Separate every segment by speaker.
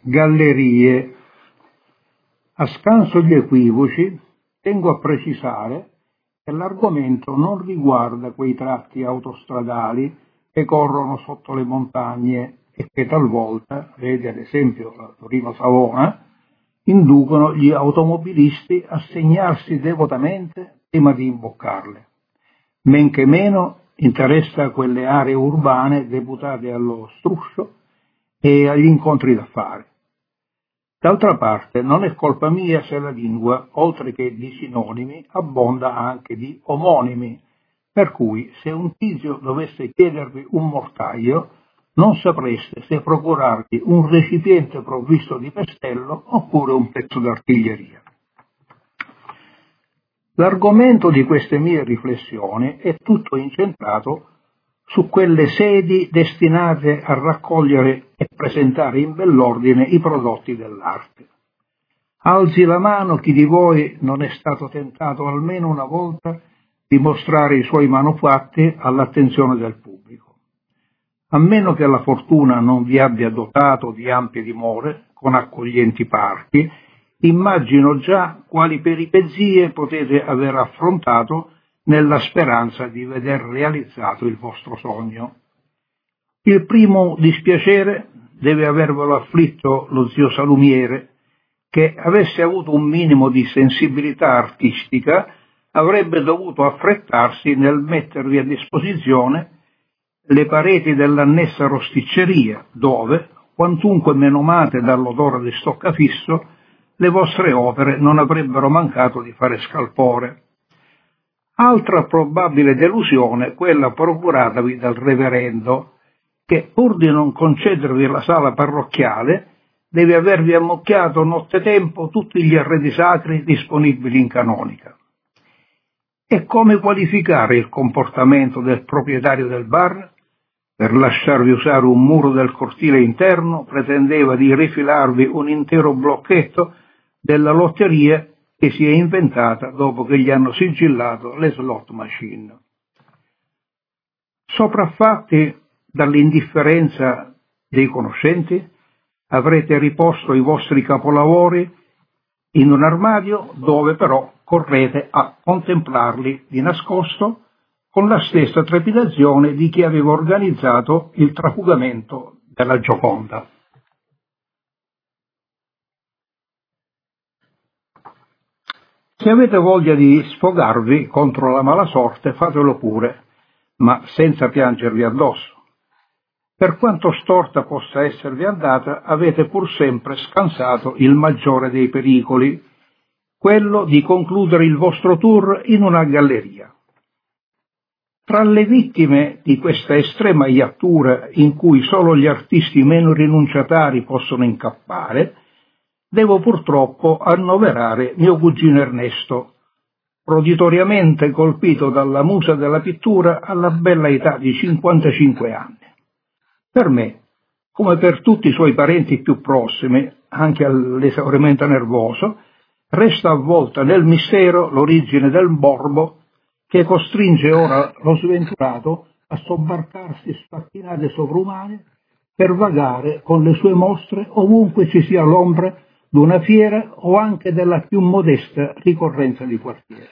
Speaker 1: gallerie. A scanso gli equivoci, tengo a precisare che l'argomento non riguarda quei tratti autostradali che corrono sotto le montagne e che talvolta, vedi ad esempio la Torino-Savona, inducono gli automobilisti a segnarsi devotamente prima di imboccarle. Men che meno interessa quelle aree urbane deputate allo struscio e agli incontri d'affari. D'altra parte, non è colpa mia se la lingua, oltre che di sinonimi, abbonda anche di omonimi, per cui se un tizio dovesse chiedervi un mortaio, non sapreste se procurargli un recipiente provvisto di pestello oppure un pezzo d'artiglieria. L'argomento di queste mie riflessioni è tutto incentrato su quelle sedi destinate a raccogliere e presentare in bell'ordine i prodotti dell'arte. Alzi la mano chi di voi non è stato tentato almeno una volta di mostrare i suoi manufatti all'attenzione del pubblico. A meno che la fortuna non vi abbia dotato di ampie dimore, con accoglienti parchi, immagino già quali peripezie potete aver affrontato nella speranza di veder realizzato il vostro sogno. Il primo dispiacere deve avervelo afflitto lo zio Salumiere, che avesse avuto un minimo di sensibilità artistica avrebbe dovuto affrettarsi nel mettervi a disposizione le pareti dell'annessa rosticceria, dove, quantunque menomate dall'odore di stoccafisso, le vostre opere non avrebbero mancato di fare scalpore. Altra probabile delusione, quella procuratavi dal reverendo, che pur di non concedervi la sala parrocchiale, deve avervi ammucchiato nottetempo tutti gli arredi sacri disponibili in canonica. E come qualificare il comportamento del proprietario del bar? Per lasciarvi usare un muro del cortile interno pretendeva di rifilarvi un intero blocchetto della lotteria che si è inventata dopo che gli hanno sigillato le slot machine. Sopraffatti dall'indifferenza dei conoscenti, avrete riposto i vostri capolavori in un armadio dove però correte a contemplarli di nascosto con la stessa trepidazione di chi aveva organizzato il trafugamento della Gioconda. Se avete voglia di sfogarvi contro la mala sorte, fatelo pure, ma senza piangervi addosso. Per quanto storta possa esservi andata, avete pur sempre scansato il maggiore dei pericoli, quello di concludere il vostro tour in una galleria. Tra le vittime di questa estrema iattura in cui solo gli artisti meno rinunciatari possono incappare, devo purtroppo annoverare mio cugino Ernesto, proditoriamente colpito dalla musa della pittura alla bella età di 55 anni. Per me, come per tutti i suoi parenti più prossimi, anche all'esaurimento nervoso, resta avvolta nel mistero l'origine del morbo che costringe ora lo sventurato a sobbarcarsi sfacchinate sovrumane per vagare con le sue mostre ovunque ci sia l'ombra d'una fiera o anche della più modesta ricorrenza di quartiere.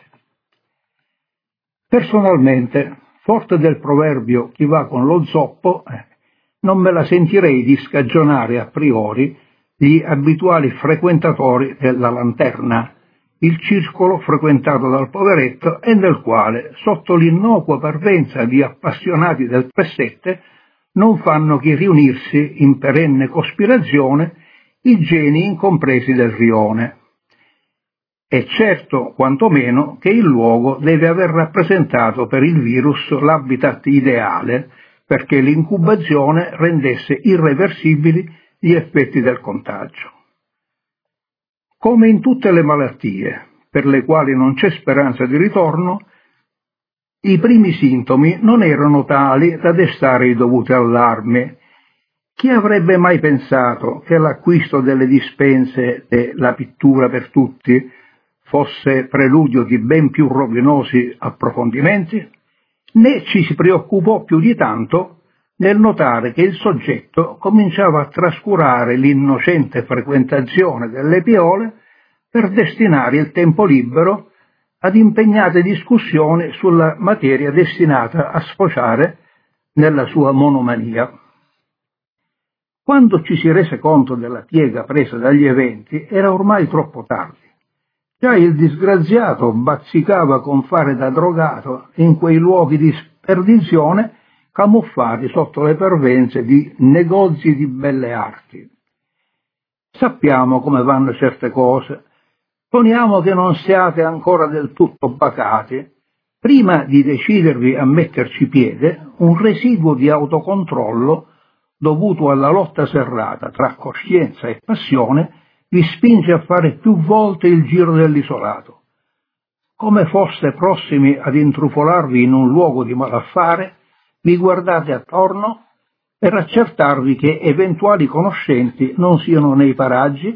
Speaker 1: Personalmente, forte del proverbio chi va con lo zoppo, non me la sentirei di scagionare a priori gli abituali frequentatori della Lanterna, il circolo frequentato dal poveretto e nel quale, sotto l'innocua parvenza di appassionati del 3-7, non fanno che riunirsi in perenne cospirazione i geni incompresi del rione. È certo, quantomeno, che il luogo deve aver rappresentato per il virus l'habitat ideale perché l'incubazione rendesse irreversibili gli effetti del contagio. Come in tutte le malattie, per le quali non c'è speranza di ritorno, i primi sintomi non erano tali da destare i dovuti allarmi. Chi avrebbe mai pensato che l'acquisto delle dispense della pittura per tutti fosse preludio di ben più rovinosi approfondimenti? Né ci si preoccupò più di tanto nel notare che il soggetto cominciava a trascurare l'innocente frequentazione delle piole per destinare il tempo libero ad impegnate discussioni sulla materia destinata a sfociare nella sua monomania. Quando ci si rese conto della piega presa dagli eventi, era ormai troppo tardi. Già il disgraziato bazzicava con fare da drogato in quei luoghi di perdizione camuffati sotto le parvenze di negozi di belle arti. Sappiamo come vanno certe cose. Poniamo che non siate ancora del tutto bacati. Prima di decidervi a metterci piede, un residuo di autocontrollo dovuto alla lotta serrata tra coscienza e passione vi spinge a fare più volte il giro dell'isolato. Come foste prossimi ad intrufolarvi in un luogo di malaffare, vi guardate attorno per accertarvi che eventuali conoscenti non siano nei paraggi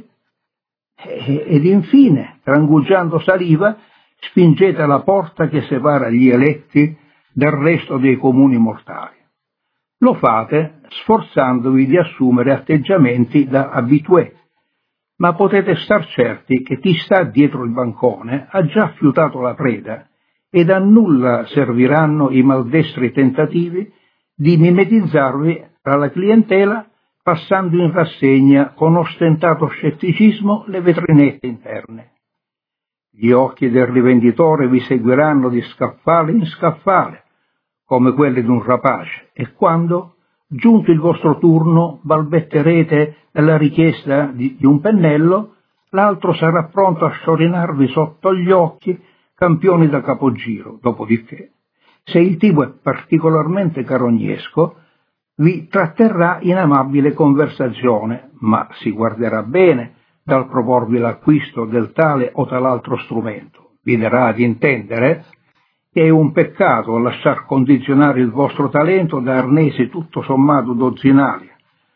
Speaker 1: ed infine, trangugiando saliva, spingete la porta che separa gli eletti dal resto dei comuni mortali. Lo fate sforzandovi di assumere atteggiamenti da habitué, ma potete star certi che chi sta dietro il bancone ha già fiutato la preda ed a nulla serviranno i maldestri tentativi di mimetizzarvi tra la clientela passando in rassegna con ostentato scetticismo le vetrinette interne. Gli occhi del rivenditore vi seguiranno di scaffale in scaffale, come quelli di un rapace, e quando, giunto il vostro turno, balbetterete la richiesta di un pennello, l'altro sarà pronto a sciorinarvi sotto gli occhi campioni da capogiro. Dopodiché, se il tipo è particolarmente carognesco, vi tratterrà in amabile conversazione, ma si guarderà bene dal proporvi l'acquisto del tale o tal'altro strumento. Vi darà ad intendere che è un peccato lasciar condizionare il vostro talento da arnesi tutto sommato dozzinali.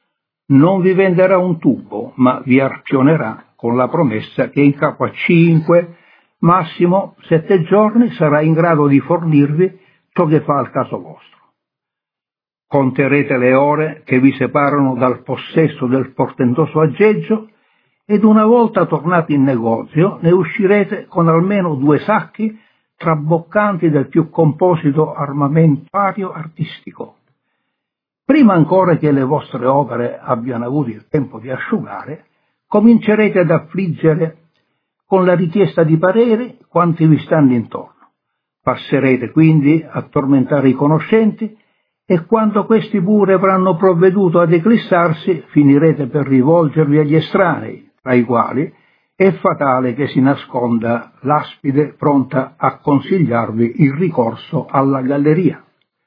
Speaker 1: Non vi venderà un tubo, ma vi arpionerà con la promessa che in capo a 5, massimo 7 giorni sarà in grado di fornirvi ciò che fa al caso vostro. Conterete le ore che vi separano dal possesso del portentoso aggeggio ed una volta tornati in negozio ne uscirete con almeno 2 sacchi traboccanti del più composito armamentario artistico. Prima ancora che le vostre opere abbiano avuto il tempo di asciugare, comincerete ad affliggere con la richiesta di pareri quanti vi stanno intorno. Passerete quindi a tormentare i conoscenti e quando questi pure avranno provveduto ad eclissarsi, finirete per rivolgervi agli estranei, tra i quali è fatale che si nasconda l'aspide pronta a consigliarvi il ricorso alla galleria.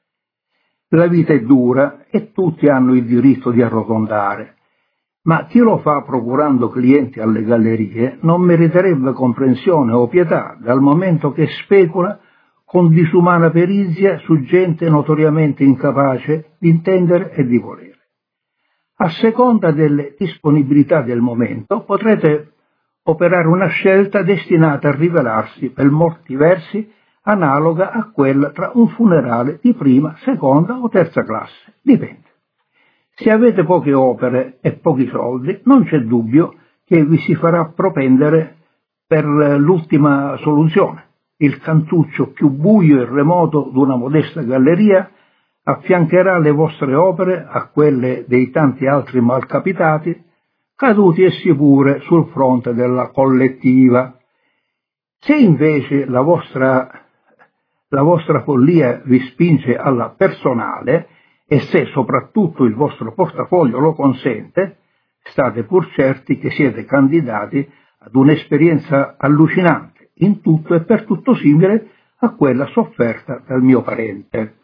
Speaker 1: La vita è dura e tutti hanno il diritto di arrotondare, ma chi lo fa procurando clienti alle gallerie non meriterebbe comprensione o pietà, dal momento che specula con disumana perizia su gente notoriamente incapace di intendere e di volere. A seconda delle disponibilità del momento potrete operare una scelta destinata a rivelarsi per molti versi analoga a quella tra un funerale di prima, seconda o terza classe, dipende. Se avete poche opere e pochi soldi, non c'è dubbio che vi si farà propendere per l'ultima soluzione. Il cantuccio più buio e remoto d'una modesta galleria affiancherà le vostre opere a quelle dei tanti altri malcapitati, caduti essi pure sul fronte della collettiva. Se invece la vostra follia vi spinge alla personale e se soprattutto il vostro portafoglio lo consente, state pur certi che siete candidati ad un'esperienza allucinante, in tutto e per tutto simile a quella sofferta dal mio parente.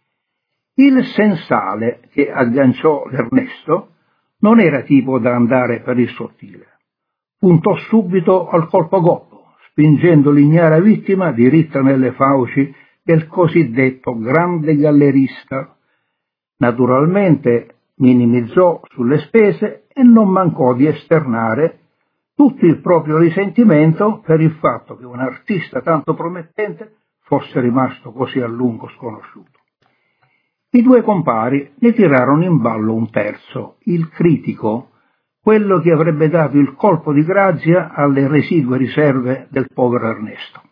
Speaker 1: Il sensale che agganciò l'Ernesto non era tipo da andare per il sottile. Puntò subito al colpo gobbo, spingendo l'ignara vittima diritta nelle fauci del cosiddetto grande gallerista. Naturalmente minimizzò sulle spese e non mancò di esternare tutto il proprio risentimento per il fatto che un artista tanto promettente fosse rimasto così a lungo sconosciuto. I due compari ne tirarono in ballo un terzo, il critico, quello che avrebbe dato il colpo di grazia alle residue riserve del povero Ernesto.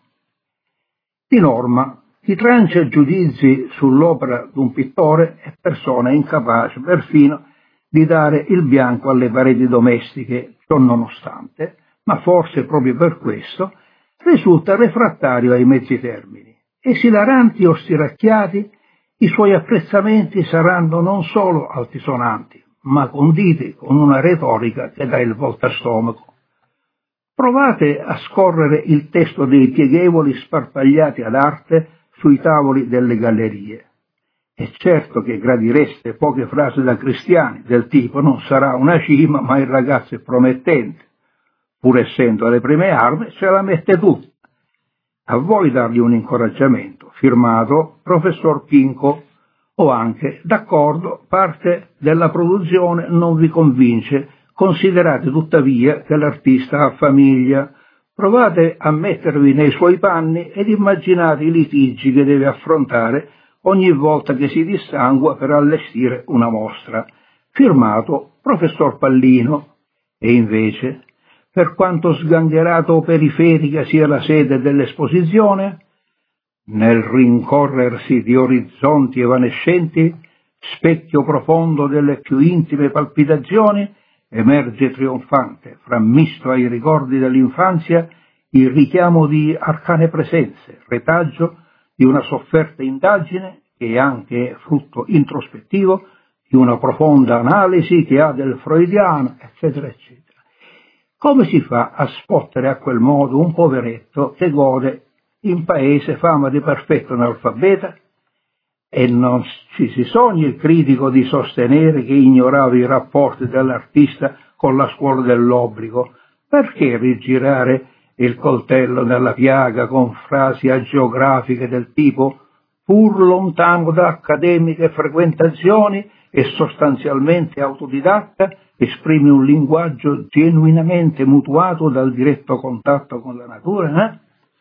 Speaker 1: Di norma, chi trancia giudizi sull'opera di un pittore è persona incapace perfino di dare il bianco alle pareti domestiche, ciò nonostante, ma forse proprio per questo, risulta refrattario ai mezzi termini. Esilaranti o stiracchiati, i suoi apprezzamenti saranno non solo altisonanti, ma conditi con una retorica che dà il voltastomaco. Provate a scorrere il testo dei pieghevoli sparpagliati ad arte sui tavoli delle gallerie. È certo che gradireste poche frasi da cristiani, del tipo non sarà una cima, ma il ragazzo è promettente. Pur essendo alle prime armi, se la mette tutta. A voi dargli un incoraggiamento, firmato Professor Pinco, o anche, d'accordo, parte della produzione non vi convince, considerate tuttavia che l'artista ha famiglia, provate a mettervi nei suoi panni ed immaginate i litigi che deve affrontare ogni volta che si dissangua per allestire una mostra, firmato Professor Pallino. E invece, per quanto sgangherato o periferica sia la sede dell'esposizione, nel rincorrersi di orizzonti evanescenti, specchio profondo delle più intime palpitazioni, emerge trionfante, frammisto ai ricordi dell'infanzia, il richiamo di arcane presenze, retaggio di una sofferta indagine che è anche frutto introspettivo di una profonda analisi che ha del freudiano, eccetera, eccetera. Come si fa a spottere a quel modo un poveretto che gode in paese fama di perfetto analfabeta? E non ci si sogni il critico di sostenere che ignorava i rapporti dell'artista con la scuola dell'obbligo. Perché rigirare il coltello nella piaga con frasi agiografiche del tipo pur lontano da accademiche frequentazioni e sostanzialmente autodidatta, esprime un linguaggio genuinamente mutuato dal diretto contatto con la natura?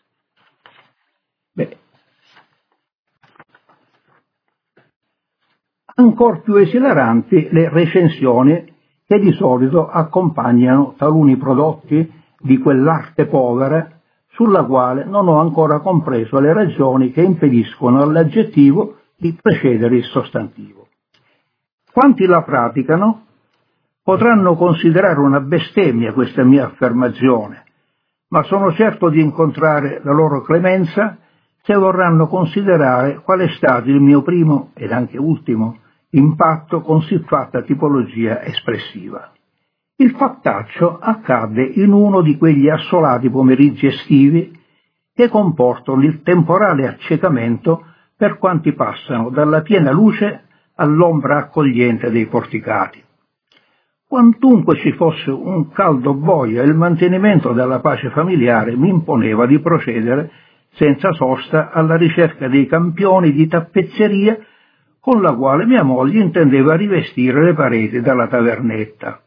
Speaker 1: Ancor più esilaranti le recensioni che di solito accompagnano taluni prodotti di quell'arte povera sulla quale non ho ancora compreso le ragioni che impediscono all'aggettivo di precedere il sostantivo. Quanti la praticano potranno considerare una bestemmia questa mia affermazione, ma sono certo di incontrare la loro clemenza se vorranno considerare qual è stato il mio primo ed anche ultimo impatto con siffatta tipologia espressiva. Il fattaccio accadde in uno di quegli assolati pomeriggi estivi che comportano il temporale accecamento per quanti passano dalla piena luce all'ombra accogliente dei porticati. Quantunque ci fosse un caldo boia, il mantenimento della pace familiare mi imponeva di procedere senza sosta alla ricerca dei campioni di tappezzeria con la quale mia moglie intendeva rivestire le pareti della tavernetta.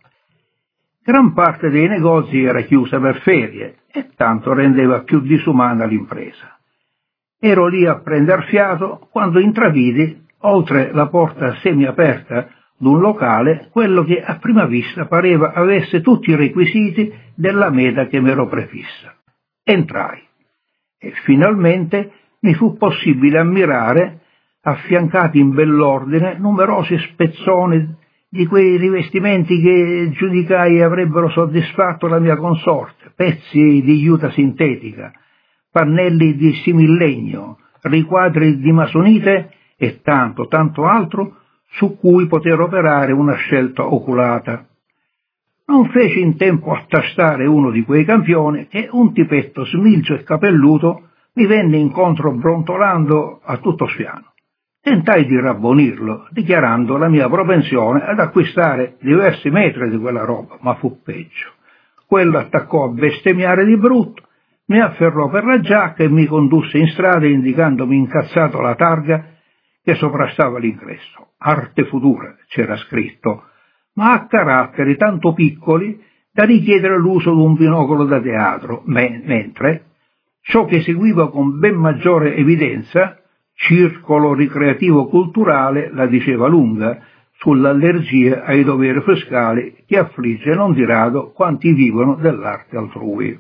Speaker 1: Gran parte dei negozi era chiusa per ferie e tanto rendeva più disumana l'impresa. Ero lì a prender fiato quando intravidi, oltre la porta semiaperta d'un locale, quello che a prima vista pareva avesse tutti i requisiti della meta che m'ero prefissa. Entrai e finalmente mi fu possibile ammirare, affiancati in bell'ordine, numerosi spezzoni di quei rivestimenti che giudicai avrebbero soddisfatto la mia consorte, pezzi di juta sintetica, pannelli di simillegno, riquadri di masonite e tanto altro su cui poter operare una scelta oculata. Non feci in tempo a tastare uno di quei campioni che un tipetto smilzo e capelluto mi venne incontro brontolando a tutto spiano. Tentai di rabbonirlo, dichiarando la mia propensione ad acquistare diversi metri di quella roba, ma fu peggio. Quello attaccò a bestemmiare di brutto, mi afferrò per la giacca e mi condusse in strada indicandomi incazzato la targa che sovrastava l'ingresso. Arte futura, c'era scritto, ma a caratteri tanto piccoli da richiedere l'uso di un binocolo da teatro, mentre ciò che seguiva con ben maggiore evidenza circolo ricreativo culturale la diceva lunga sull'allergia ai doveri fiscali che affligge non di rado quanti vivono dell'arte altrui.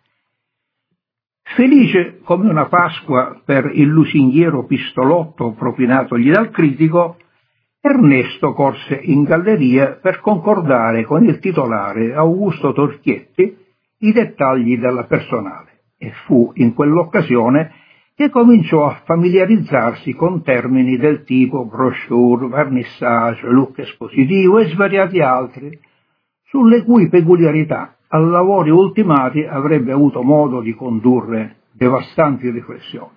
Speaker 1: Felice come una Pasqua per il lusinghiero pistolotto propinatogli dal critico, Ernesto corse in galleria per concordare con il titolare Augusto Torchietti i dettagli della personale e fu in quell'occasione che cominciò a familiarizzarsi con termini del tipo brochure, vernissage, look espositivo e svariati altri, sulle cui peculiarità a lavori ultimati avrebbe avuto modo di condurre devastanti riflessioni.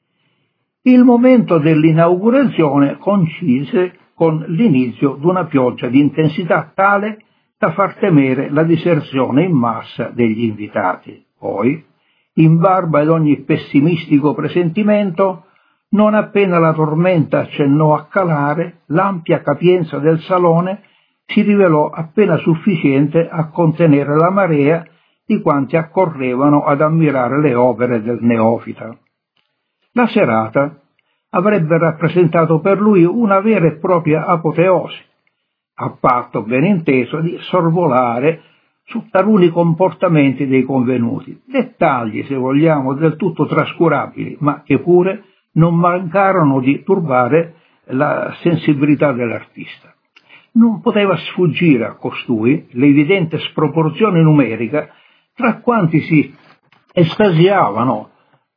Speaker 1: Il momento dell'inaugurazione coincise con l'inizio di una pioggia di intensità tale da far temere la diserzione in massa degli invitati. Poi, in barba ad ogni pessimistico presentimento, non appena la tormenta accennò a calare, l'ampia capienza del salone si rivelò appena sufficiente a contenere la marea di quanti accorrevano ad ammirare le opere del neofita. La serata avrebbe rappresentato per lui una vera e propria apoteosi, a patto ben inteso di sorvolare su taluni comportamenti dei convenuti, dettagli, se vogliamo, del tutto trascurabili, ma che pure non mancarono di turbare la sensibilità dell'artista. Non poteva sfuggire a costui l'evidente sproporzione numerica tra quanti si estasiavano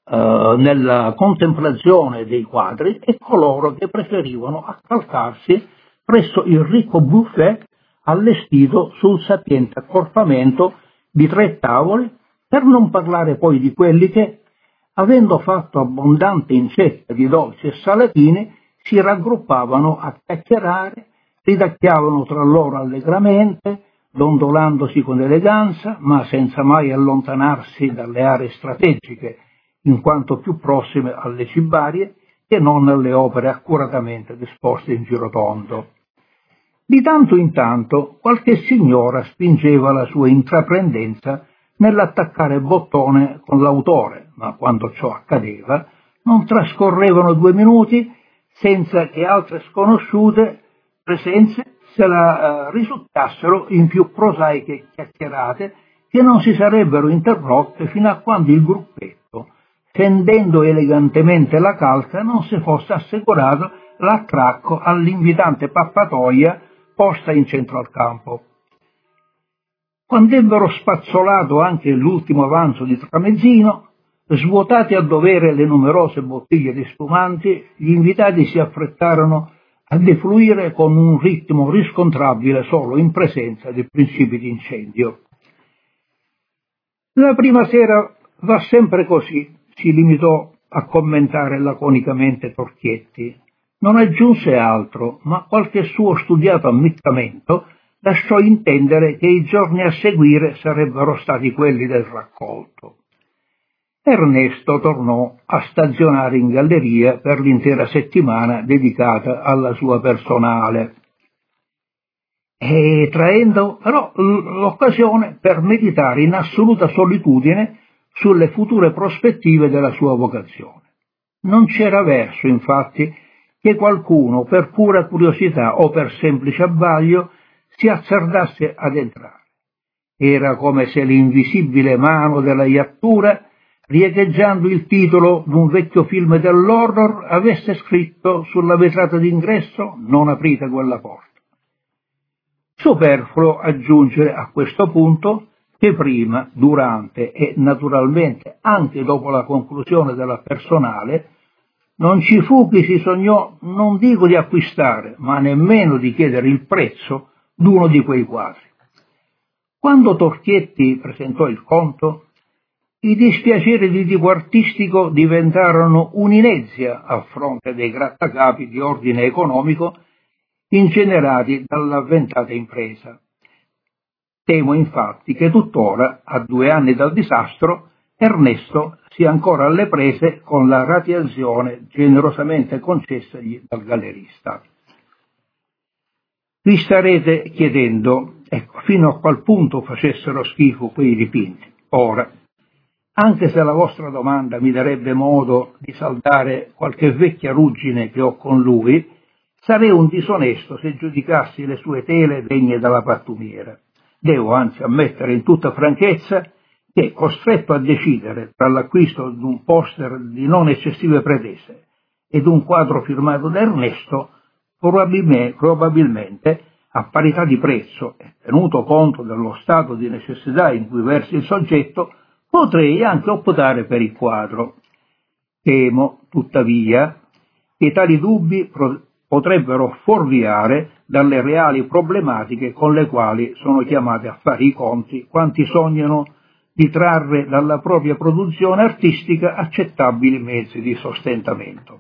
Speaker 1: nella contemplazione dei quadri e coloro che preferivano accalcarsi presso il ricco buffet allestito sul sapiente accorpamento di 3 tavoli, per non parlare poi di quelli che, avendo fatto abbondante incetta di dolci e salatini, si raggruppavano a chiacchierare, ridacchiavano tra loro allegramente, dondolandosi con eleganza, ma senza mai allontanarsi dalle aree strategiche, in quanto più prossime alle cibarie che non alle opere accuratamente disposte in girotondo. Di tanto in tanto qualche signora spingeva la sua intraprendenza nell'attaccare bottone con l'autore, ma quando ciò accadeva non trascorrevano 2 minuti senza che altre sconosciute presenze se la risucchiassero in più prosaiche chiacchierate che non si sarebbero interrotte fino a quando il gruppetto, fendendo elegantemente la calca, non si fosse assicurato l'attracco all'invitante pappatoia posta in centro al campo. Quando ebbero spazzolato anche l'ultimo avanzo di tramezzino, svuotate a dovere le numerose bottiglie di spumanti, gli invitati si affrettarono a defluire con un ritmo riscontrabile solo in presenza di principi di incendio. La prima sera va sempre così, si limitò a commentare laconicamente Torchietti. Non aggiunse altro, ma qualche suo studiato ammiccamento lasciò intendere che i giorni a seguire sarebbero stati quelli del raccolto. Ernesto tornò a stazionare in galleria per l'intera settimana dedicata alla sua personale, e traendo però l'occasione per meditare in assoluta solitudine sulle future prospettive della sua vocazione. Non c'era verso, infatti, che qualcuno, per pura curiosità o per semplice abbaglio, si azzardasse ad entrare. Era come se l'invisibile mano della iattura, riecheggiando il titolo d'un vecchio film dell'horror, avesse scritto sulla vetrata d'ingresso: non aprite quella porta. Superfluo aggiungere a questo punto che prima, durante e naturalmente anche dopo la conclusione della personale non ci fu chi si sognò, non dico di acquistare, ma nemmeno di chiedere il prezzo d'uno di quei quadri. Quando Torchietti presentò il conto, i dispiaceri di tipo artistico diventarono un'inezia a fronte dei grattacapi di ordine economico ingenerati dall'avventata impresa. Temo infatti che tuttora, a 2 anni dal disastro, Ernesto sia ancora alle prese con la rateazione generosamente concessagli dal gallerista. Vi starete chiedendo, ecco, fino a qual punto facessero schifo quei dipinti. Ora, anche se la vostra domanda mi darebbe modo di saldare qualche vecchia ruggine che ho con lui, sarei un disonesto se giudicassi le sue tele degne della pattumiera. Devo anzi ammettere in tutta franchezza che, costretto a decidere tra l'acquisto di un poster di non eccessive pretese ed un quadro firmato da Ernesto, probabilmente, a parità di prezzo e tenuto conto dello stato di necessità in cui versa il soggetto, potrei anche optare per il quadro. Temo, tuttavia, che tali dubbi potrebbero fuorviare dalle reali problematiche con le quali sono chiamati a fare i conti quanti sognano di trarre dalla propria produzione artistica accettabili mezzi di sostentamento.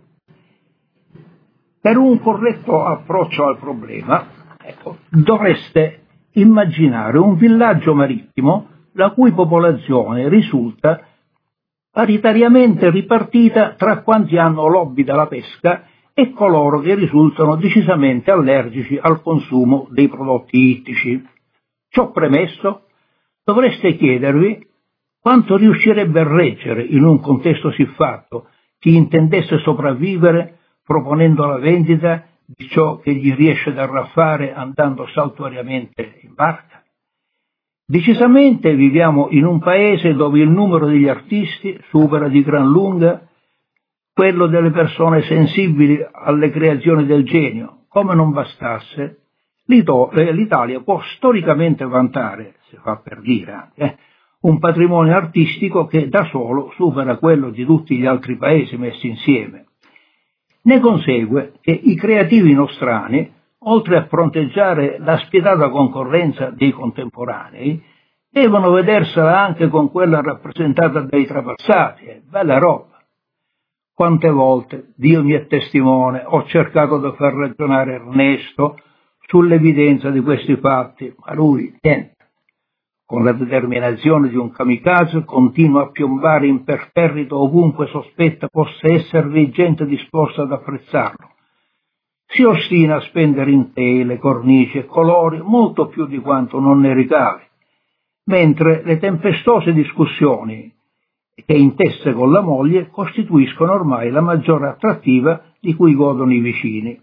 Speaker 1: Per un corretto approccio al problema, dovreste immaginare un villaggio marittimo la cui popolazione risulta paritariamente ripartita tra quanti hanno l'hobby della pesca e coloro che risultano decisamente allergici al consumo dei prodotti ittici. Ciò premesso, dovreste chiedervi quanto riuscirebbe a reggere in un contesto siffatto chi intendesse sopravvivere proponendo la vendita di ciò che gli riesce da raffare andando saltuariamente in barca. Decisamente viviamo in un paese dove il numero degli artisti supera di gran lunga quello delle persone sensibili alle creazioni del genio. Come non bastasse, l'Italia può storicamente vantare, si fa per dire, un patrimonio artistico che da solo supera quello di tutti gli altri paesi messi insieme. Ne consegue che i creativi nostrani, oltre a fronteggiare la spietata concorrenza dei contemporanei, devono vedersela anche con quella rappresentata dai trapassati. Bella roba. Quante volte, Dio mi è testimone, ho cercato di far ragionare Ernesto sull'evidenza di questi fatti, ma lui, niente. Con la determinazione di un kamikaze continua a piombare imperterrito ovunque sospetta possa esservi gente disposta ad apprezzarlo. Si ostina a spendere in tele, cornici e colori molto più di quanto non ne ricavi, mentre le tempestose discussioni che intesse con la moglie costituiscono ormai la maggiore attrattiva di cui godono i vicini.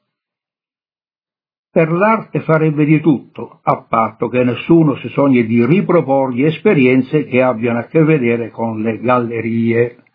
Speaker 1: Per l'arte farebbe di tutto, a patto che nessuno si sogni di riproporgli esperienze che abbiano a che vedere con le gallerie.